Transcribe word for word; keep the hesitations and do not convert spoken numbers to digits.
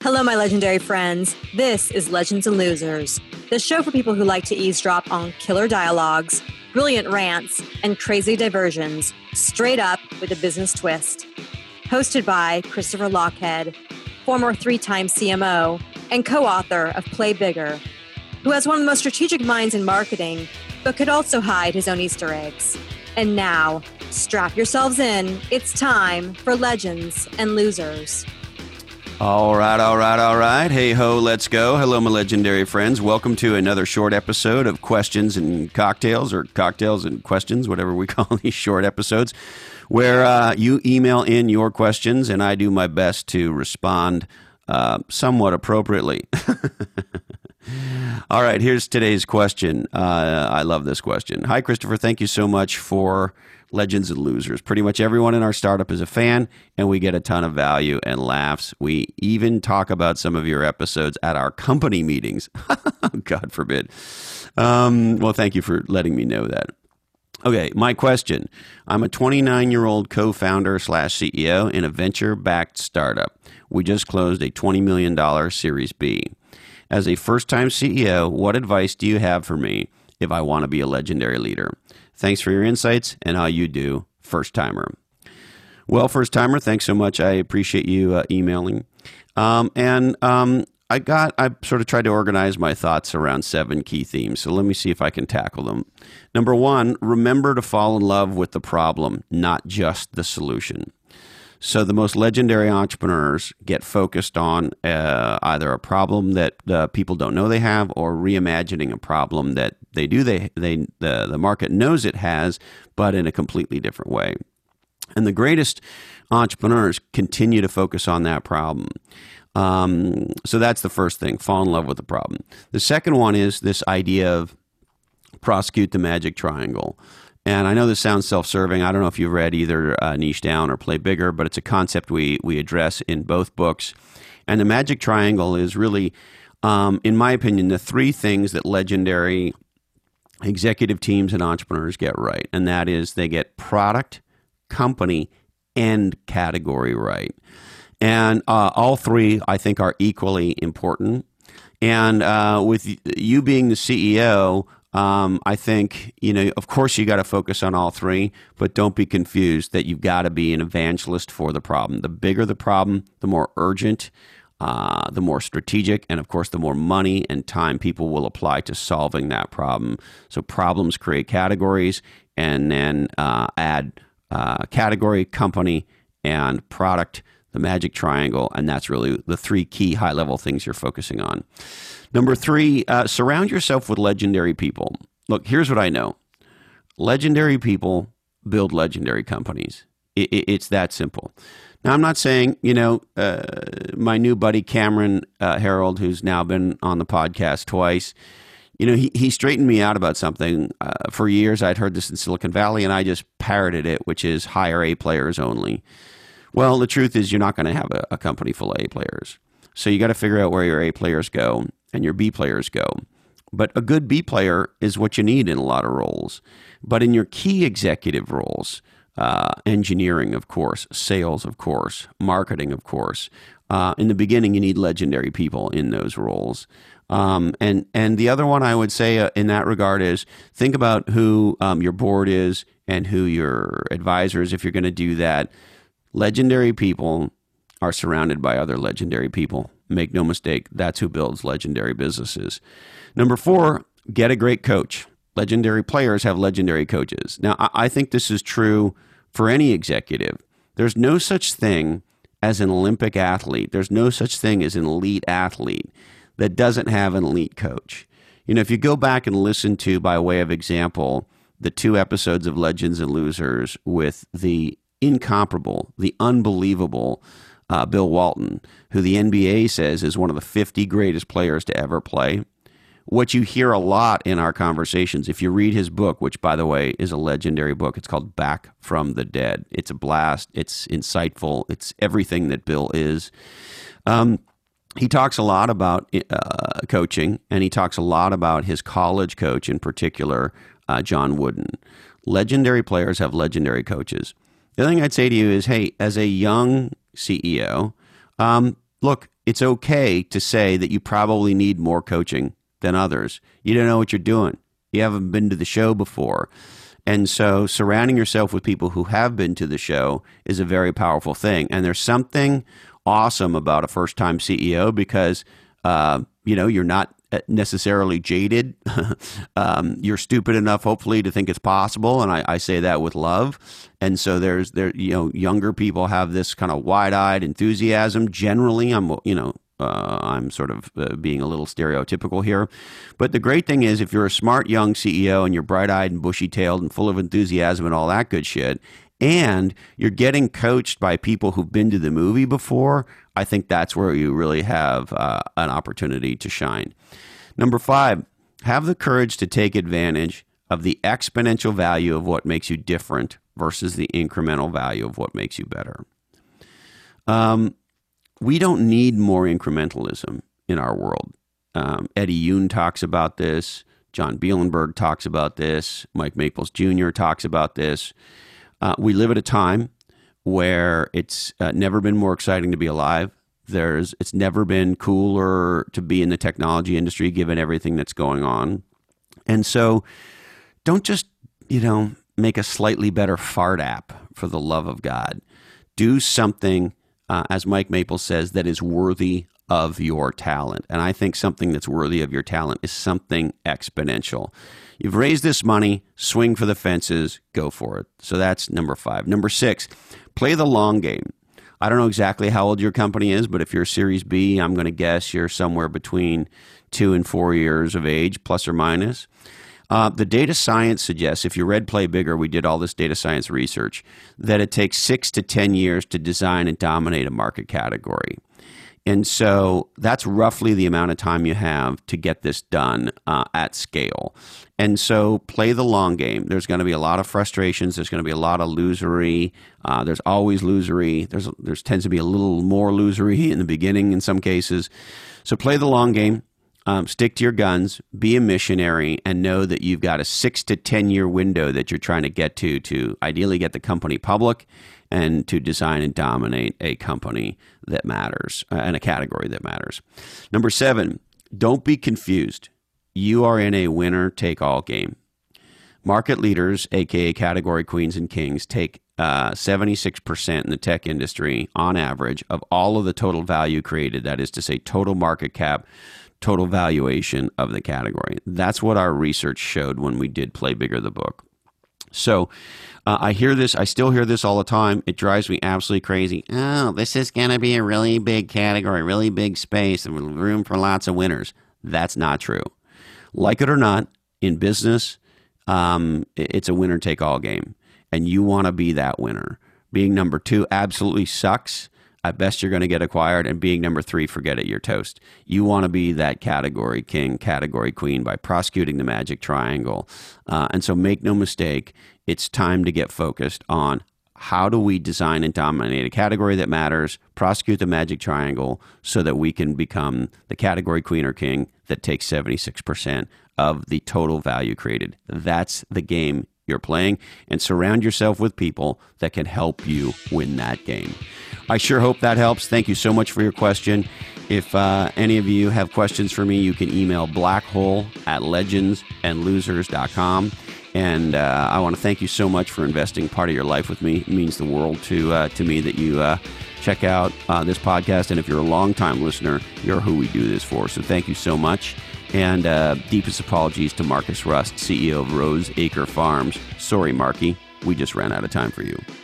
Hello, my legendary friends. This is Legends and Losers, the show for people who like to eavesdrop on killer dialogues, brilliant rants, and crazy diversions, straight up with a business twist. Hosted by Christopher Lochhead, former three-time C M O and co-author of Play Bigger, who has one of the most strategic minds in marketing, but could also hide his own Easter eggs. And now, strap yourselves in. It's time for Legends and Losers. All right, all right, all right. Hey ho, let's go. Hello, my legendary friends. Welcome to another short episode of Questions and Cocktails, or Cocktails and Questions, whatever we call these short episodes, where uh, you email in your questions and I do my best to respond uh, somewhat appropriately. All right, here's today's question. Uh, I love this question. Hi, Christopher. Thank you so much for Legends and Losers. Pretty much everyone in our startup is a fan, and we get a ton of value and laughs. We even talk about some of your episodes at our company meetings. God forbid. Um, well, thank you for letting me know that. Okay, my question. I'm a twenty-nine-year-old co-founder slash C E O in a venture-backed startup. We just closed a twenty million dollars Series B. As a first-time C E O, what advice do you have for me if I want to be a legendary leader? Thanks for your insights and how you do, first-timer. Well, first-timer, thanks so much. I appreciate you uh, emailing. Um, and um, I got, I sort of tried to organize my thoughts around seven key themes. So let me see if I can tackle them. Number one, remember to fall in love with the problem, not just the solution. So the most legendary entrepreneurs get focused on uh, either a problem that uh, people don't know they have, or reimagining a problem that they do. They they the the market knows it has, but in a completely different way. And the greatest entrepreneurs continue to focus on that problem. Um, so that's the first thing: fall in love with the problem. The second one is this idea of prosecute the magic triangle. And I know this sounds self-serving. I don't know if you've read either uh, Niche Down or Play Bigger, but it's a concept we we address in both books. And the magic triangle is really, um, in my opinion, the three things that legendary executive teams and entrepreneurs get right. And that is they get product, company, and category right. And uh, all three, I think, are equally important. And uh, with you being the C E O, Um, I think, you know, of course you got to focus on all three, but don't be confused that you've got to be an evangelist for the problem. The bigger the problem, the more urgent, uh, the more strategic, and of course, the more money and time people will apply to solving that problem. So problems create categories, and then uh, add uh, category, company, and product, the magic triangle, and that's really the three key high-level things you're focusing on. Number three, uh, surround yourself with legendary people. Look, here's what I know. Legendary people build legendary companies. It, it, it's that simple. Now, I'm not saying, you know, uh, my new buddy Cameron uh, Harold, who's now been on the podcast twice, you know, he, he straightened me out about something. Uh, for years, I'd heard this in Silicon Valley, and I just parroted it, which is hire A players only. Well, the truth is you're not going to have a, a company full of A players. So you got to figure out where your A players go and your B players go. But a good B player is what you need in a lot of roles. But in your key executive roles, uh, engineering, of course, sales, of course, marketing, of course, uh, in the beginning, you need legendary people in those roles. Um, and, and the other one I would say uh, in that regard is think about who um, your board is and who your advisors, if you're going to do that. Legendary people are surrounded by other legendary people. Make no mistake, that's who builds legendary businesses. Number four, get a great coach. Legendary players have legendary coaches. Now, I think this is true for any executive. There's no such thing as an Olympic athlete. There's no such thing as an elite athlete that doesn't have an elite coach. You know, if you go back and listen to, by way of example, the two episodes of Legends and Losers with the incomparable, the unbelievable uh, Bill Walton, who the N B A says is one of the fifty greatest players to ever play. What you hear a lot in our conversations, if you read his book, which, by the way, is a legendary book, it's called Back from the Dead. It's a blast. It's insightful. It's everything that Bill is. Um, he talks a lot about uh, coaching, and he talks a lot about his college coach in particular, uh, John Wooden. Legendary players have legendary coaches. The other thing I'd say to you is, hey, as a young C E O, um, look, it's okay to say that you probably need more coaching than others. You don't know what you're doing. You haven't been to the show before. And so surrounding yourself with people who have been to the show is a very powerful thing. And there's something awesome about a first-time C E O because, uh, you know, you're not necessarily jaded. um, you're stupid enough, hopefully, to think it's possible. And I, I say that with love. And so there's, there, you know, younger people have this kind of wide-eyed enthusiasm. Generally, I'm, you know, Uh, I'm sort of uh, being a little stereotypical here. But the great thing is if you're a smart young C E O and you're bright-eyed and bushy-tailed and full of enthusiasm and all that good shit, and you're getting coached by people who've been to the movie before, I think that's where you really have uh, an opportunity to shine. Number five, have the courage to take advantage of the exponential value of what makes you different versus the incremental value of what makes you better. Um, we don't need more incrementalism in our world. Um, Eddie Yoon talks about this. John Bielenberg talks about this. Mike Maples Junior talks about this. Uh, we live at a time where it's uh, never been more exciting to be alive. There's, it's never been cooler to be in the technology industry given everything that's going on. And so don't just, you know, make a slightly better fart app for the love of God. Do something, uh, as Mike Maples says, that is worthy of your talent. And I think something that's worthy of your talent is something exponential. You've raised this money, swing for the fences, go for it. So that's number five. Number six, play the long game. I don't know exactly how old your company is, but if you're Series B, I'm going to guess you're somewhere between two and four years of age, plus or minus. Uh, the data science suggests, if you read Play Bigger, we did all this data science research, that it takes six to ten years to design and dominate a market category. And so that's roughly the amount of time you have to get this done uh, at scale. And so play the long game. There's going to be a lot of frustrations. There's going to be a lot of losery. Uh, there's always losery. There's there's tends to be a little more losery in the beginning in some cases. So play the long game. Um, stick to your guns. Be a missionary, and know that you've got a six to ten year window that you're trying to get to to ideally get the company public and to design and dominate a company that matters uh, and a category that matters. Number seven, don't be confused. You are in a winner-take-all game. Market leaders, aka category queens and kings, take uh, seventy-six percent in the tech industry on average of all of the total value created. That is to say, total market cap, total valuation of the category. That's what our research showed when we did Play Bigger, the book. So uh, I hear this, I still hear this all the time. It drives me absolutely crazy. Oh, this is going to be a really big category, really big space, and room for lots of winners. That's not true. Like it or not, in business, um, it's a winner-take-all game, and you want to be that winner. Being number two absolutely sucks. At best, you're going to get acquired, and being number three, forget it, you're toast. You want to be that category king, category queen by prosecuting the magic triangle. Uh, and so make no mistake, it's time to get focused on how do we design and dominate a category that matters, prosecute the magic triangle so that we can become the category queen or king that takes seventy-six percent of the total value created. That's the game you're playing, and surround yourself with people that can help you win that game. I sure hope that helps. Thank you so much for your question. If uh, any of you have questions for me, you can email blackhole at legends and losers dot com. And uh, I want to thank you so much for investing part of your life with me. It means the world to uh, to me that you uh, check out uh, this podcast. And if you're a longtime listener, you're who we do this for. So thank you so much. And uh, deepest apologies to Marcus Rust, C E O of Rose Acre Farms. Sorry, Marky, we just ran out of time for you.